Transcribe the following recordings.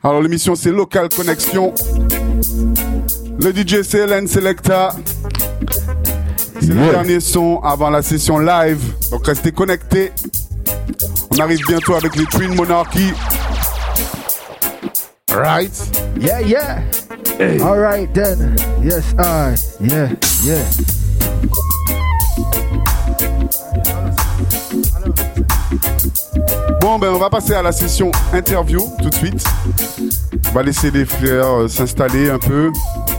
Alors l'émission c'est Local Connection. Le DJ CLN Selecta. C'est le dernier son avant la session live. Donc restez connectés. On arrive bientôt avec les Twin Monarchy. Right? Yeah, yeah. Hey. All right then. Yes, yeah, yeah. Bon, ben on va passer à la session interview tout de suite. On va laisser les frères s'installer un peu.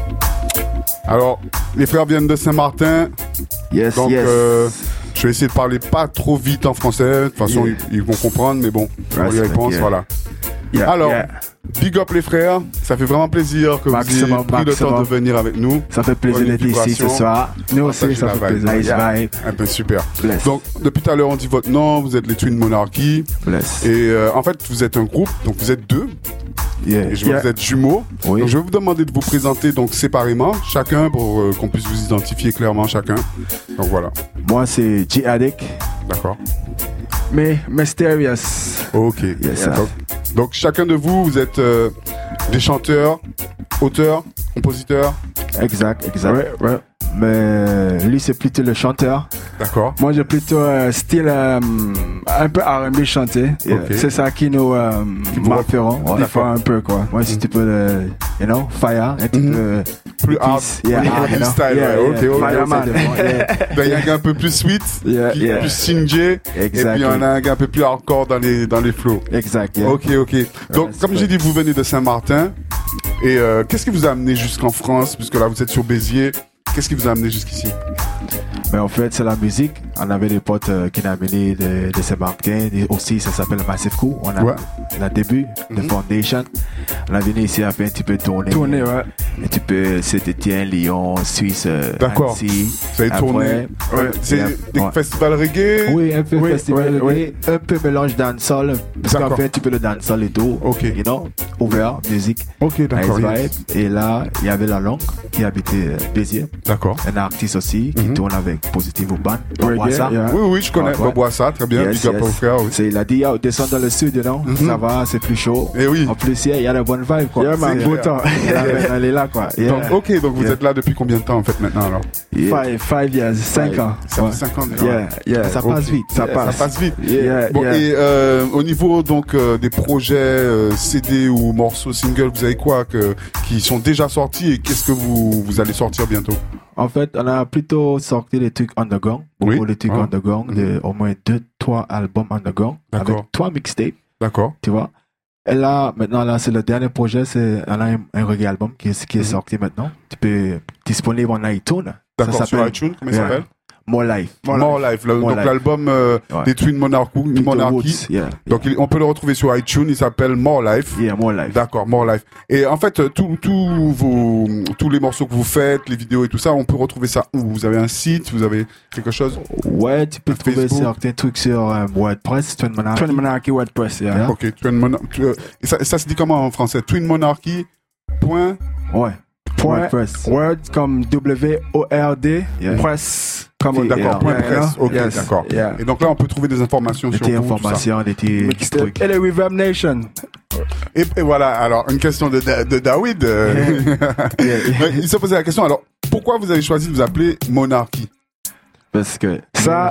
Alors, les frères viennent de Saint-Martin. Yes, donc, yes. Je vais essayer de parler pas trop vite en français. De toute façon, ils vont comprendre, mais bon, pour les réponses, voilà. Yeah, alors, yeah. Big up les frères. Ça fait vraiment plaisir que vous ayez pris le temps de venir avec nous. Ça fait plaisir d'être ici ce soir. Nous aussi, ça fait plaisir. Nice vibe. Un peu super. Bless. Donc, depuis tout à l'heure, on dit votre nom. Vous êtes les Twin Monarchy. Bless. Et en fait, vous êtes un groupe. Donc, vous êtes deux. Yeah. Et je vois que vous êtes jumeaux. Oui. Donc, je vais vous demander de vous présenter donc séparément, chacun, pour qu'on puisse vous identifier clairement chacun. Donc, voilà. Moi, c'est G-Addict. D'accord. Mais Mysterious. Ok. Yes, donc, chacun de vous, vous êtes des chanteurs, auteurs, compositeurs. Exact. Ouais. Mais lui, c'est plutôt le chanteur. D'accord. Moi, j'ai plutôt style un peu R&B chanté. Yeah. Okay. C'est ça qui nous marqueront. On fait un peu, quoi. Moi, c'est un petit peu, fire, un petit peu plus hard, hard style. Ok. Fireman. Il y a un gars un peu plus sweet, plus singé. Et puis il y en a un gars un peu plus hardcore dans les flows. Exact. Ok. Donc, comme j'ai dit, vous venez de Saint-Martin. Et qu'est-ce qui vous a amené jusqu'en France, puisque là, vous êtes sur Béziers? Qu'est-ce qui vous a amené jusqu'ici? Mais en fait, c'est la musique. On avait des potes qui nous amené de Saint-Martin. Aussi, ça s'appelle Massive Coup. On a le début, le Foundation. On a venu ici à faire un petit peu tourner. Ouais. Un petit peu Saint-Étienne, Lyon, Suisse, D'accord. Annecy. Vous avez tourné. C'est des festivals reggae? Oui, un peu festival reggae. Un peu mélange dancehall. Parce qu'on fait un petit peu le dancehall et tout. Ok. Ouvert, musique. Ok, d'accord. Nice vibe. Et là, il y avait la langue qui habitait Béziers. D'accord. Un artiste aussi qui tourne avec Positive Urban. Boboissa. Oui, je connais Boboissa, très bien. Big up au frère. Il a dit, descends dans le sud, ça va, c'est plus chaud. Et oui. En plus, il y a de bonnes vibes, quoi. C'est beau temps. Elle est là, quoi. Donc vous êtes là depuis combien de temps, en fait, maintenant, alors? 5 years, 5 ans. Ça fait 5 ans déjà. Ça passe vite. Ça passe vite. Bon, et au niveau, donc, des projets CD ou morceaux single, vous avez quoi qui sont déjà sortis et qu'est-ce que vous allez sortir bientôt? En fait, on a plutôt sorti des trucs underground. Beaucoup de trucs underground, au moins 2-3 albums underground. Avec 3 mixtapes. D'accord. Tu vois? Et là, maintenant, c'est le dernier projet. On a un reggae album qui est sorti maintenant. Tu peux disponible en iTunes. D'accord, sur iTunes, comment il s'appelle? More Life. Donc l'album des Twin Monarchy. Donc on peut le retrouver sur iTunes. Il s'appelle More Life. More Life. D'accord, More Life. Et en fait, tous les morceaux que vous faites, les vidéos et tout ça, on peut retrouver ça où? Vous avez un site, vous avez quelque chose? Ouais, tu peux trouver certains trucs sur WordPress, Twin Monarchy WordPress. Ok, Twin Monarchy. Et ça se dit comment en français? Twin Monarchy. WordPress. Word comme W-O-R-D. Press. D'accord, press. Ok, d'accord. Et donc là, on peut trouver des informations sur vous, tout ça. Des trucs. Et les Reverb Nation. Et voilà, alors, une question de David. Il se posait la question, alors, pourquoi vous avez choisi de vous appeler Monarchy? Parce que ça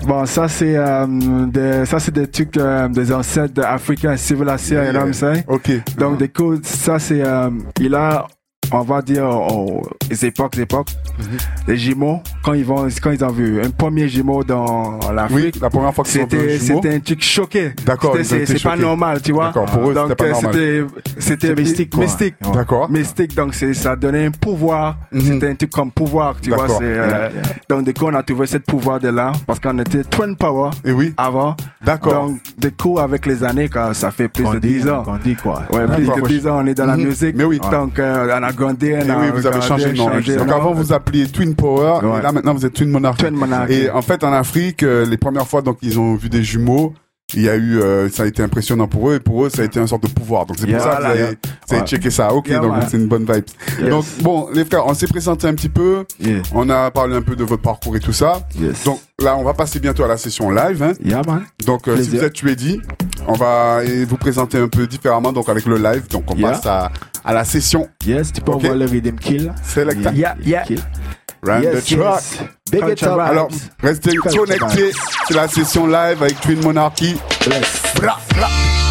c'est des trucs des ancêtres africains civilisés, you know what I'm saying? Ok. Donc du coup, ça c'est il a, on va dire, les époques, les jumeaux, quand ils ont vu un premier jumeau dans l'Afrique, la première fois qu'ils ont vu un jumeau, c'était un truc choqué. D'accord. C'est pas normal, tu vois. D'accord, pour eux, c'était pas normal. C'était mystique. Mystique. D'accord. Mystique, donc ça donnait un pouvoir. C'était un truc comme pouvoir, tu vois. Donc du coup, on a trouvé ce pouvoir de là, parce qu'on était Twin Power. Et oui. Avant. D'accord. Donc du coup, avec les années, quand ça fait plus de 10 ans. On dit quoi? Ouais, plus de 10 ans, on est dans la musique. Mais oui. Donc on a grandi. Et oui, vous avez changé de nom. Donc avant, vous appeliez Twin Power, et là maintenant, vous êtes Twin Monarchy. Et en fait, en Afrique, les premières fois, donc, ils ont vu des jumeaux. il y a eu, ça a été impressionnant pour eux, et pour eux, ça a été une sorte de pouvoir. Donc c'est pour ça que vous avez checké ça. Ok, donc c'est une bonne vibe. Yes. Donc bon, les frères, on s'est présenté un petit peu. Yeah. On a parlé un peu de votre parcours et tout ça. Yes. Donc là, on va passer bientôt à la session live. Hein. Yeah, man. Donc si vous êtes ready, on va vous présenter un peu différemment, donc avec le live. Donc on passe à la session. Yes, tu peux envoyer le Rhythm Kill. Selecta. Yeah. Run the track. Big it up. Alors, restez connectés. C'est la session live avec Twin Monarchy. Bless. Bla, bla.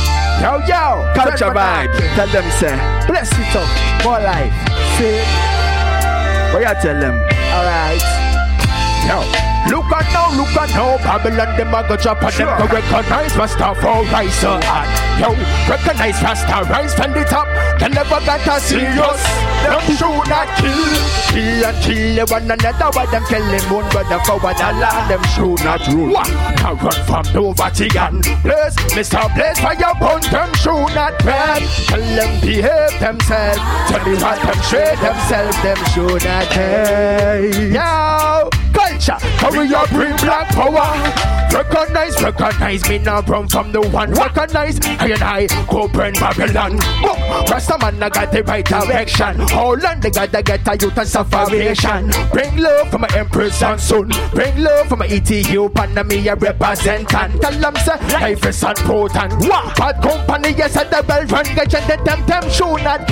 Yo, Culture Vibe. Tell them, say, bless it up. More life. See? What you tell them? Alright. Yo. Look at now, Babylon, them a go drop and them go recognize Rasta for rise up. Yo, recognize Rasta, rise from the top. They never got a serious. Them should not kill one another. While them killing one brother for what the land. Them should not rule. Now run from the Vatican. Place, Mr. Place, fire burn. Them should not bad. Tell them behave themselves. Tell me what them shade themselves. Them should not hate. Yo, culture. We are bring black power. Recognize me now run from the one. Recognize I go burn Babylon. Rasta man I got the right direction. Holland they gotta get a youth and sufferation. Bring love for my empress and son. Bring love for my Ethiopian and me a representant. Tell them say life is important. Bad company yes at the bell run. Get them should not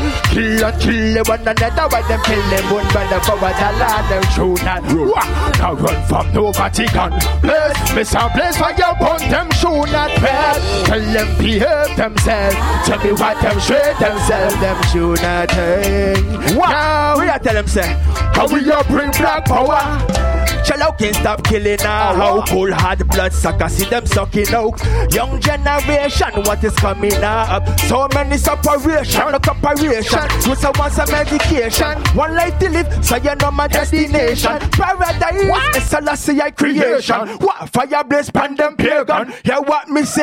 kill one another. While them kill them one brother for what the land them should not. Now run from the Vatican. Place, Mr. Place for your bun. Them should not bad. Tell them behave themselves. Tell me what them shade themselves. Them should not hang. Wow. We are tell them say how we are bring black power. Shallow can't stop killing now. How cold hard blood sucker see them sucking out. Young generation, what is coming up? So many separation, no cooperation. You say want some medication. One life to live, so you know my destination. Paradise is a Selassie creation. What fire blaze pan them pagan? Hear what me say?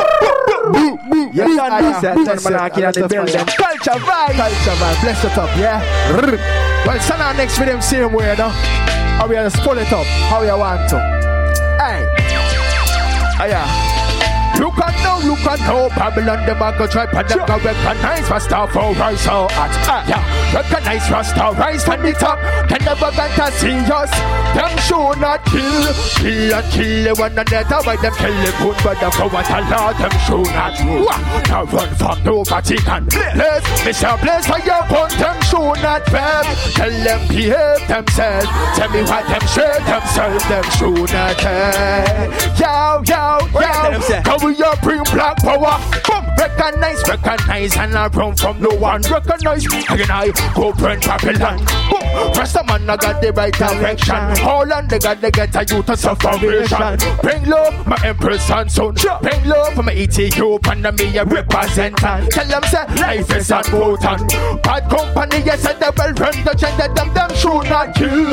Yes, I said, Culture vibe, bless it up, yeah. Well, send our next video same way, no? How we just pull it up, how you want to. Hey, yeah. Look at now, Babylon, them a go try, but them go recognize Rasta for rise so hot. Yeah, recognize Rasta rise from the top. They never got to see us. Them should not kill one another. Why them kill the good brother for what a lot? Them should not rule. Now run from the Vatican. Place, Mr. Place for your pun. Them should not bad. Tell them behave themselves. Tell me what them shade themselves. Them should not hate. Yo. Come we are bring black power. Come recognize, and I run from no one. Recognize, and I go burn Babylon. Rasta man I got the right direction. Holland they got to get a youth of sufferation. Bring love, my empress and son. Bring love for my Ethiopian and me a representant. Tell them say life is important. Bad company yes and they will run the gender. Them should not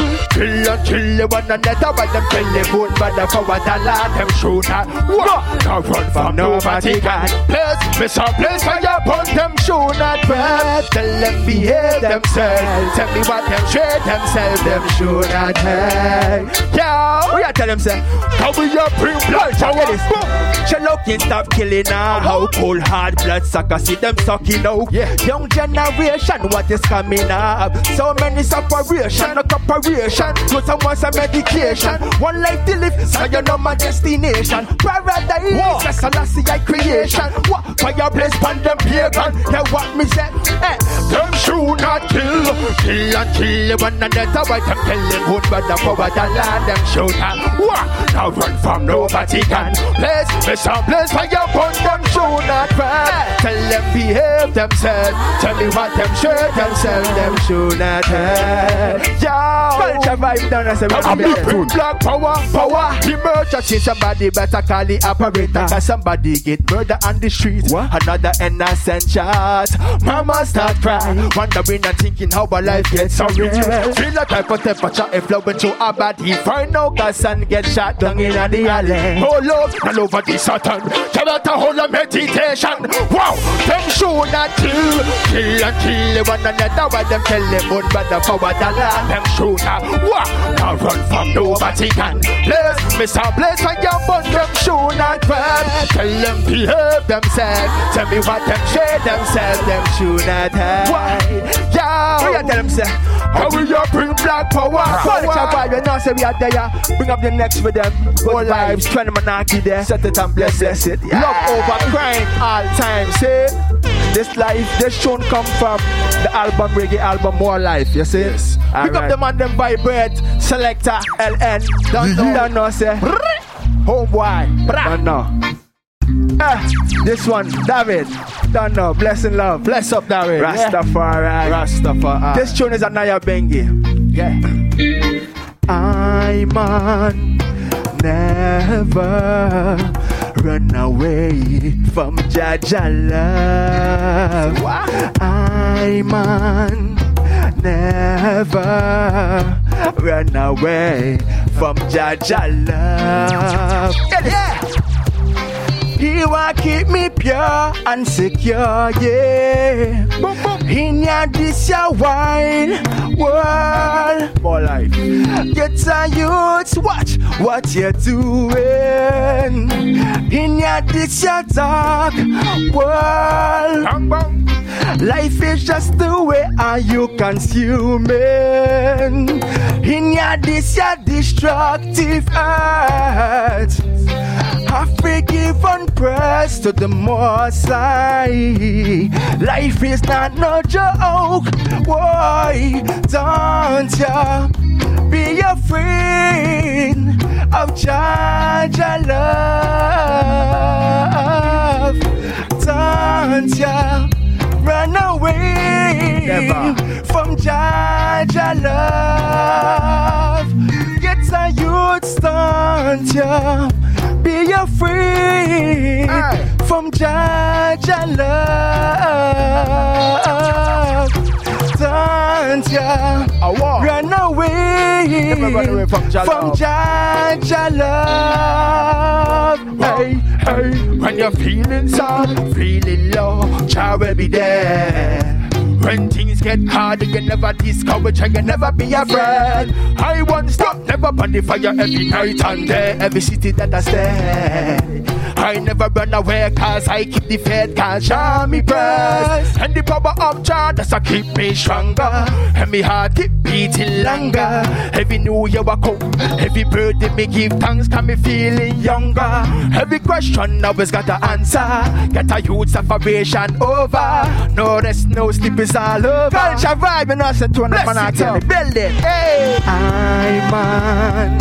kill one another. But them kill the moon, but the power the land them should not. Now run from no Vatican. Place, Mr. Place for your pun. Them should not bad. Tell them behave themselves. Tell me what them shade themselves. Them should not hate. Yo, we are tell them say how we you bring blood. Show this. Shallow can't stop killing now. How cold hard blood sucker see them sucking out. Young generation, what is coming up? So many separation, no cooperation. So someone some medication. One life to live, so you know my destination. Paradise, that's a Selassie creation. What fire blaze pan them pagan? Hear what me say? Them should not kill one another. Why them kill them good, but the power the land them should not. Now run from no Vatican. Place, Mr. Place fire pun them should not bad. Tell them behave themselves. Tell me what them shade themselves. Them should not hate. Yo, culture vibe down as a black power. Emergency, somebody better call the operator. Cause somebody get murder on the streets. Another innocent child. Mama start crying, wondering and thinking how our life gets so real. Feel the type of temperature if flowing to a body. Find out cause and get shot down in the alley. Oh love, all over the Satan. Tell her to hold a meditation. Wow, them should not kill and kill one another. While them tell them one brother for what the land. Them should not walk and run from no Vatican place. Mr. Place when you burn them should not grab. Tell them behave themselves. Tell me what them share themselves. Them should not hide. Yeah, what you tell them say? How will you bring black power? Culture vibe, you know say we are there. Bring up the next with them. Whole lives, 20 monarchy there. Set it and bless it. Yeah. Love over crime all time. Say this life, this tune come from the album reggae album More Life. You see? Yes. Pick up the man them vibrate. Selector LN. Don't know say. Homeboy. Don't know. This one, David. Don't know. Blessing love. Bless up, David. Rastafari. Rastafari. This tune is Anaya Bengi. Yeah. I man never run away from Jaja love. I man never run away from Jaja love. Yeah. He want keep me pure and secure, yeah. In ya this ya wine world, more life. Get a youths, watch what you're doing. In ya this ya dark world. Life is just the way are you consuming. In ya this ya destructive earth. I forgive and press to the Most High. Life is not no joke. Why don't you be afraid of Jaja love? Don't you run away from Jaja love? Get a youth, don't you be afraid from Jaja love. Don't ya run away from Jaja love. Hey, hey, when you're feeling sad, feeling low, Jah will be there. When things get hard, you never discourage and you never be afraid. I won't stop, never burn the fire every night and day. Every city that I stay, I never run away cause I keep the faith, cause Jah me praise. And the power of Jah that's a keep me stronger. And me heart keep beating longer. Every new year I come, every birthday me give thanks cause me feeling younger. Every question always got an answer. Get a youth separation over. No rest, no sleep is all over. Culture vibe and us to the building. Hey. I man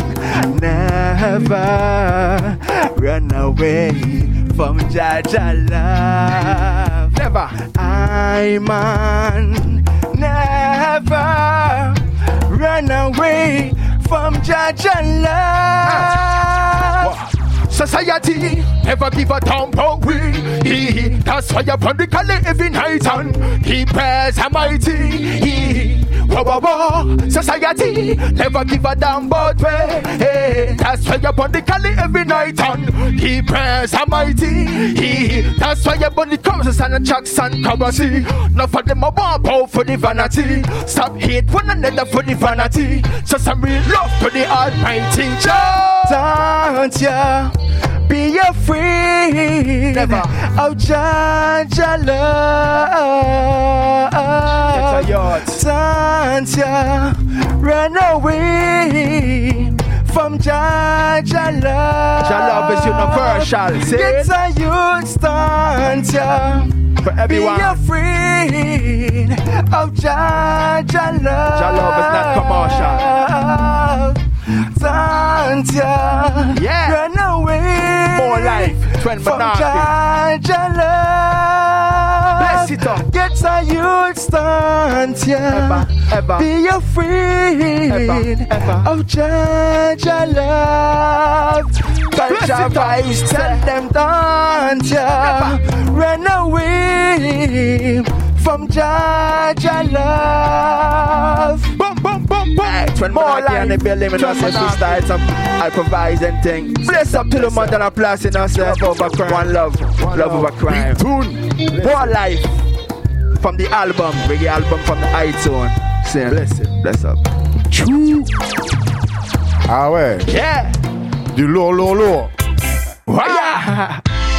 never run away from Jaja love. Never. I man never run away from Jaja love. Society never give a damn about we. That's why you burn the color every night and keep prayers mighty. Whoa, whoa, whoa. Society never give a damn about we. That's why you burn the color every night and keep prayers mighty. That's why you burn the chorus and tracks and currency. Not for them a want out for the vanity. Stop hate one another for the vanity. So some real love to the Almighty Jah. Don't ya be afraid never of Jaja love. Don't ya run away from Jaja love. Jah love is universal. It's a youth, don't ya for everyone. Be afraid of Jaja love. Jah love is not commercial. Don't ya run away. More life, from Jaja love. Bless it up. Get a youth, don't ya ever be afraid of Jaja love. Culture vibes, tell them don't ya run away from Jaja love. Boom, boom, boom. When more life in the building, we don't say freestyle, some improvising thing. Bless up to the mother and plus in us. Love over crime. One love over crime. More life from the album, reggae album from the iTunes. Say bless up. Chou. Ah ouais. Yeah. Du lourd. Yeah.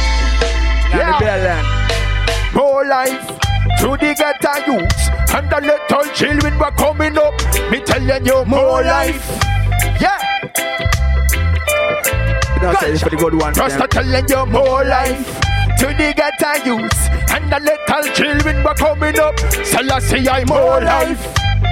More life to the ghetto youths and the little children were coming up. Me telling you more life. Yeah. Say this for the good one. Just telling you more life to the ghetto youths and the little children were coming up. Selassie I more life.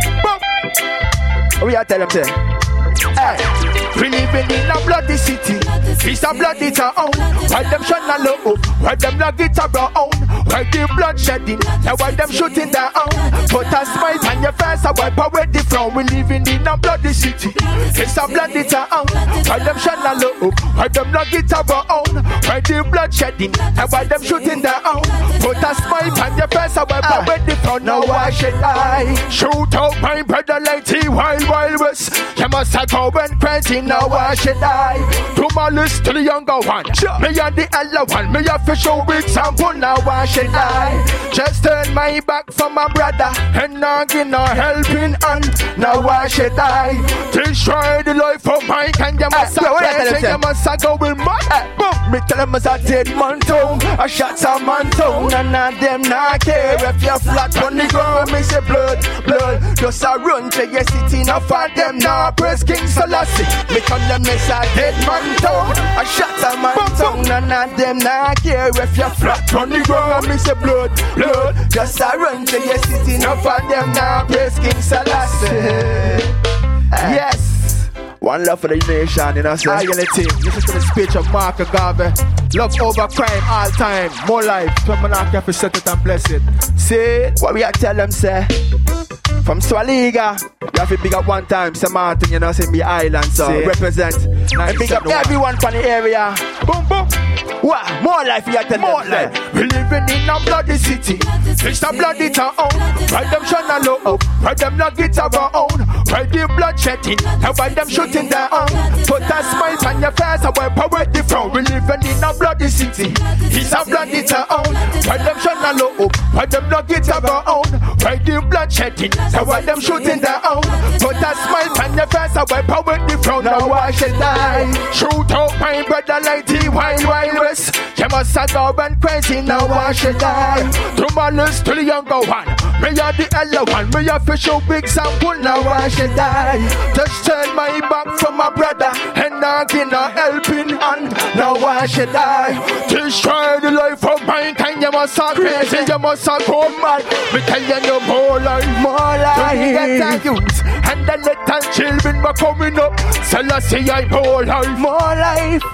We are telling them, hey, we living in a bloody city. It's a bloody town. Why them shine low up? Why them not get around? Why the blood shedding? Now why them shooting down? Put a smile on your face and wipe away the frown. We living in a bloody city. It's a bloody town. Why them shine low up? Why them not get around? Why the blood shedding? Now why them shooting down? Put a smile on your face and wipe away the frown. Now why should I shoot out my brother like the wild west? You must have go and crazy. Now why should I? To my list to the younger one. Me and the elder one. Me have to show example. Now why should I just turn my back from my brother and not give no helping hand? Now why should I destroy the life of my kind? You must you must go with mad. Boom, me tell them as a dead man town. I shot some man town and not them not care if you're flat on the ground. Me say blood. Just a run to your city. Now for them now press King Selassie. Me tell them as a dead man town. I shot some man town and not them not care if you're flat on the ground. Me say blood. Just a run to your city. Now for them now press King Selassie. Yes. One love for the nation, you know, sir. Reality. Listen to the speech of Mark Agave. Love over crime all time. More life. From Monarch, you have to set it and bless it. See what we are tell them, say. From Swaliga, you have to big up one time. St. Martin, you know, say be island, so see. Represent. And big up everyone from the area. Boom, boom. What? More life, you have to more life. We living in a bloody city. It's a bloody town. Why them shine low up? Why them not get around? Why the blood shedding? And why them shooting down? Put a smile on your face and wipe away the frown. We living in a bloody city. It's a bloody town. Why them shine low up? Why them not get around? Why the blood shedding? And why them shooting down? Put a smile on your face and wipe away the frown. Now why should I shoot out my brother like the wild west? You must have go and crazy. Now why should I? To my list to the younger one. Me are the elder one. Me have to show big sample. Now why should I just turn my back from my brother and not give no helping hand? Now why should I destroy the life of my kind? You must have crazy. You must have go mad. Me telling you more life. To the youth and the little children were coming up. Selassie I more life.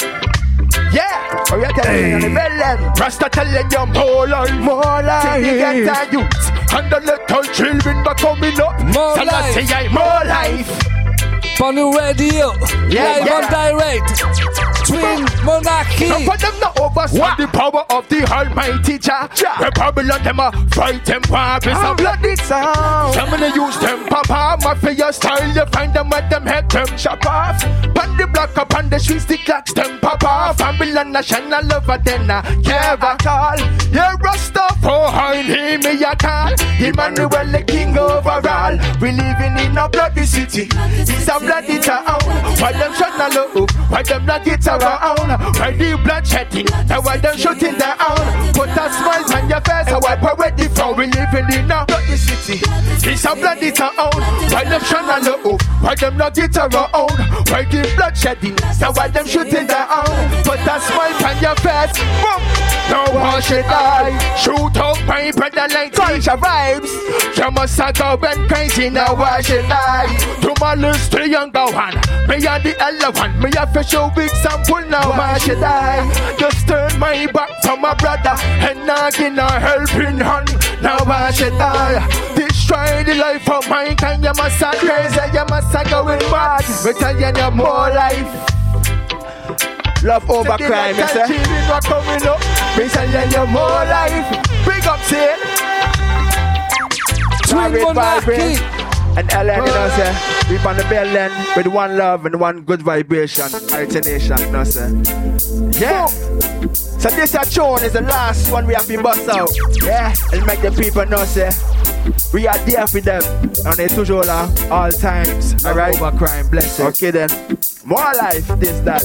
Yeah, oh yeah, telling you the melon. Rasta telling you more life. To the ghetto youth and the little children were coming up. More life. On the radio, live on direct, Twin Monarchy. Now for them not overstand the power of the Almighty Jah. The Babylon them a fight them war. It's a bloody sound. Some of them use them papa. Mafia style, you find them with them head them chop off. Pan the block up on the streets, the clocks them pop off. Babylon national lover then a care at all. Yeah, Rasta for high name me a call. Emmanuel the king overall. We living in a bloody city. It's a bloody town. Why them shut not low up? Why them not get around? Why the blood shedding? Now why them shooting down? Put a smile on your face and wipe away the frown. We living in a bloody city. It's a bloody town. Why them shut not low up? Why them not get around? Why the blood shedding? Now why them shooting down? Put a smile on your face. Boom. Now why should I shoot out my brother like culture vibes? You must have go and crazy. Now why should I do my list to the younger one? Me and the elder one. Me have to show example. Now why should I just turn my back from my brother and not give no helping hand? Now why should I destroy the life of my kind? You must have crazy. You must have going mad. Me tell you more life. Love over crime, you say. Me tell you more life. Big up, say. Twin Monarchy. And Ellen, you know, say, we on the building with one love and one good vibration. Alternation, you know, say. Yeah. So this tune is the last one we have been bust out. Yeah. And make the people know, say, we are there for them. And they toujours là, all times. Alright? Over crime, bless it. Okay then. More life, this, that.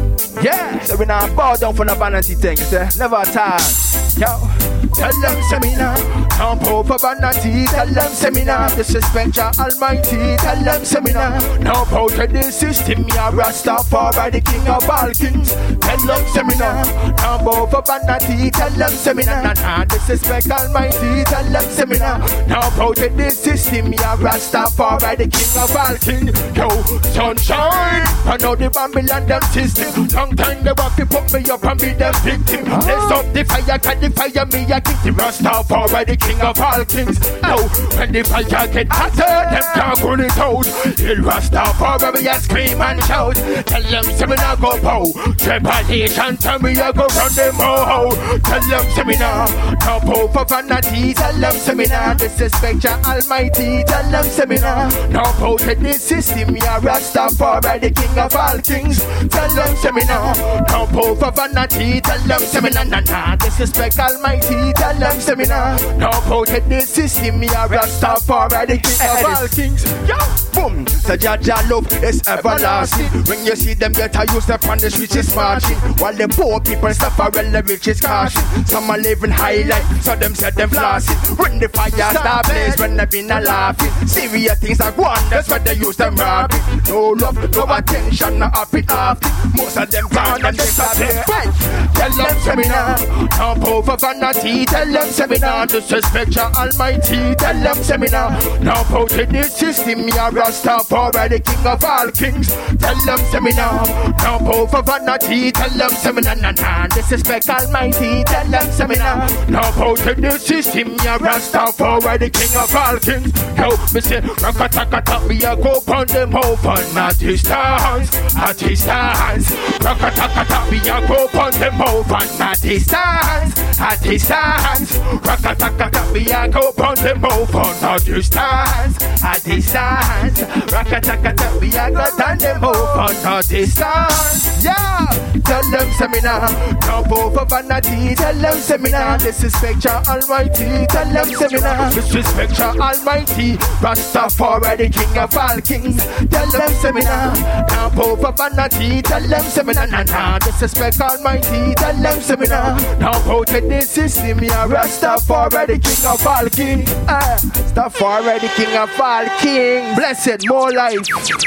Yeah. So we now bow down for the vanity thing, say. Never tired. Yo. Tell them seminar, don't pour for vanity. Tell them seminar, disrespect your almighty. Tell them seminar, no bow to the system. Me a Rastafari, the king of all kings. Tell them seminar, don't bow for vanity. Tell them seminar, nah, disrespect almighty. Tell them seminar, no bow to the system. Me a Rastafari, the king of all kings. Yo, sunshine, I know the Babylon them system. Long time they want to put me up and be them victim. Let's up the fire, can the fire me a king. The Rastafari, the king of all kings. Now, when the fire get hotter, them can't cool it out. The Rastafari, me a scream and shout. Tell them, say me not go pow. Trepidation, tell me I go run them all. Tell them, say me not no pow for vanity. Tell them, say me not disrespect your almighty. Tell them, say me not no pow to the system. Me a Rastafari, the king of all kings. Tell them, say me not no pow for vanity. Tell them, say me not disrespect almighty. Tell them seminar, no pow to the system. Me a Rastafari, the king of all kings. Yo, boom. So Jaja love is everlasting. When you see them get a use up on the streets is marching, while the poor people suffer and the rich is cashing. Some are living high life, so them said them flossing. When the fire start blaze, when they been a laughing. Serious things are gone, that's why they use them robbing. No love, no attention, no happy after. Most of them gone and they start their fight. Tell them seminar, no pow for vanity. Tell them seminar, disrespect your almighty. Tell them seminar, now pow to the system. Me a Rastafari, the king of all kings. Tell them seminar, now pow for vanity. Tell them seminar, disrespect almighty. Tell them seminar, now pow to the system. Me a Rastafari, the king of all kings. Yo, me say, Rakatakata, me a go pound them over. At his hands, at his hands. Rakatakata, me a go pound them over. At his hands, at his hands. Rakatakata, me a go pound them over. At his hands, at his hands. Rakatakata, me a go turn them over. At his hands. Yeah, tell them seminar, no over vanity. Tell them seminar, disrespect your almighty. Tell them seminar, disrespect your almighty. Rastafari, the king of all kings. Tell them seminar, no over vanity. Tell them seminar, disrespect almighty. Tell them seminar, no over the system. Me a Rastafari, the king of all kings. Rastafari, the king of all kings. Blessed, more life.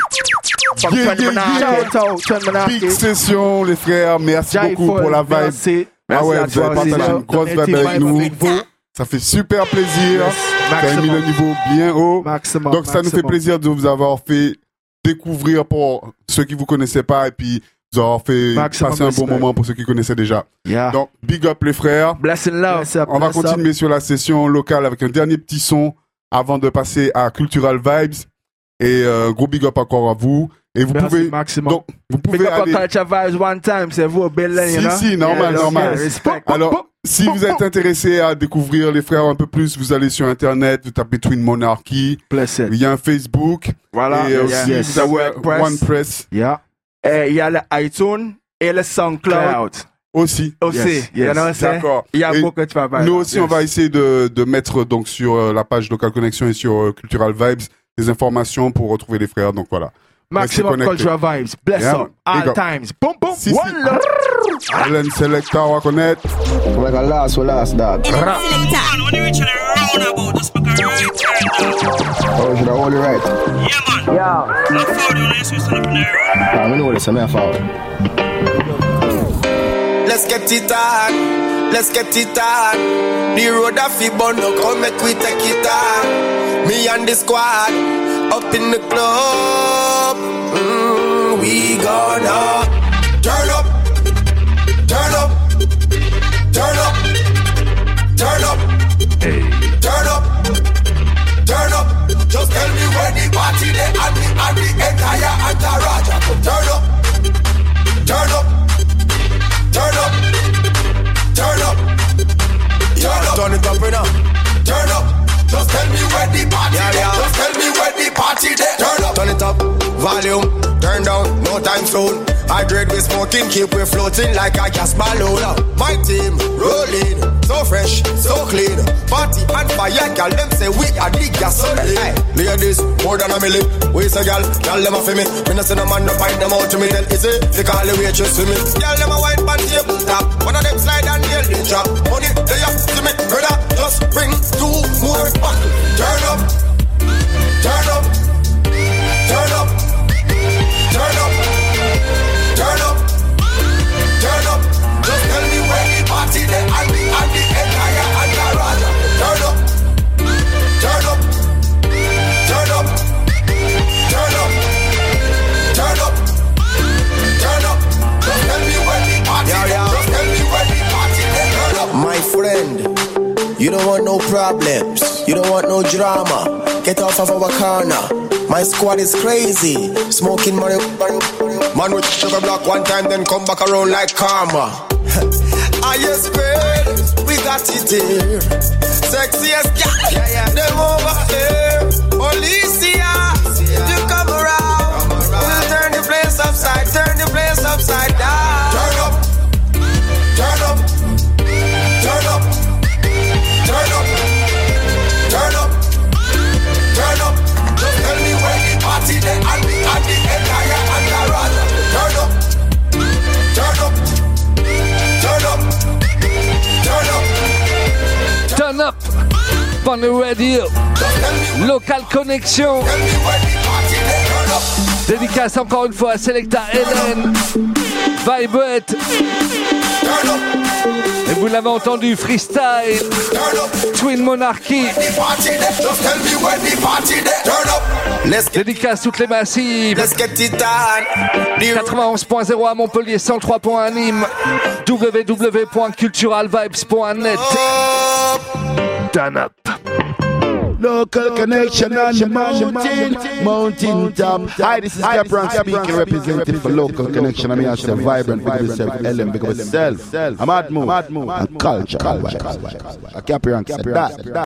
Big session, les frères. Merci beaucoup pour la vibe. Merci. Ah ouais, vous avez partagé une grosse vibe avec nous. Ça fait super plaisir. Ça a mis le niveau bien haut. Donc ça nous fait plaisir de vous avoir fait découvrir pour ceux qui vous connaissaient pas et puis vous avoir fait passer un bon moment pour ceux qui connaissaient déjà. Donc big up les frères. Blessing love. On va continuer sur la session locale avec un dernier petit son avant de passer à Cultural Vibes. Et gros big up encore à vous. Et vous pouvez, donc, vous pouvez aller... Culture Vibes one time, c'est vous, Berlin, Si, normal. Alors, si vous êtes intéressé à découvrir les frères un peu plus, vous allez sur Internet, vous tapez Twin Monarchy. Il y a un Facebook. Voilà. Et aussi, vous avez OnePress. Et il y a le iTunes et le SoundCloud. Aussi. D'accord. Il y a beaucoup de travail. Nous aussi, on va essayer de mettre donc sur la page Local Connection et sur Cultural Vibes des informations pour retrouver les frères. Donc voilà. Maximum Cultural Vibes. Bless up. All times. Boom, boom. One love. Ellen Selecta, on va connaître. Like a last dog. When you reach the roundabout, just make a right turn. Oh, should I hold it right? Yeah, man. Yeah. I'm forward when I switch to the right. I know this, I'm forward. Let's get it on. Let's get it on. The road a fi burn, no come make we take it on. Me and the squad up in the club. We gonna turn up, turn up, turn up, turn up, hey. Turn up, turn up. Just tell me where the party they and the entire entourage. Turn up, turn up, turn up, turn up, turn up. Turn it up right now. Turn up. Just tell me where the party. Just tell me where the it up, volume, turn down, no time soon. I dread we smoking, keep we floating like a gas balloon. My team rolling, so fresh, so clean. Party and fire, girl, them say we are the gasoline. Ladies, more than a million. We say girl, them a for me. Me no see no man no find them out to me. Tell easy, they call the waitress to me. Girl, them a wine pan table top. One of them slide and nail the drop. Money, they up to me. Brother, just bring 2 more bottles. Turn up, turn up, turn up, turn up. Turn up, turn up. Just tell me where the party there and the entire entourage. Turn up, turn up, turn up, turn up, turn up, turn up. Just tell me where the party there. Just tell me where the party there. Turn up. My friend, you don't want no problems. You don't want no drama. Get off of our corner. My squad is crazy. Smoking money. Man with sugar block one time, then come back around like karma. I spread, we got it here. Sexiest gal, them over here. Alicia, you come around. We'll turn the place upside down. Turn up, turn up, turn up, turn up, turn up, turn up. Just tell me where the party there and the entire entourage. Turn up, turn up, turn up, turn up, turn up on the radio. Local connexion. Dédicace encore une fois à Selecta Hélène, Vibrate. Et vous l'avez entendu, freestyle, Twin Monarchy. Dédicace toutes les massives. 91.0 à Montpellier, 103.1 à Nîmes, www.culturalvibes.net. Turn up. Local connection on the mountain top. Hi, this is Capron speaking, representing for local connection. I'm here to vibrant, big of yourself, Ellen, big of yourself. I'm Admo, a culture. Capron said that.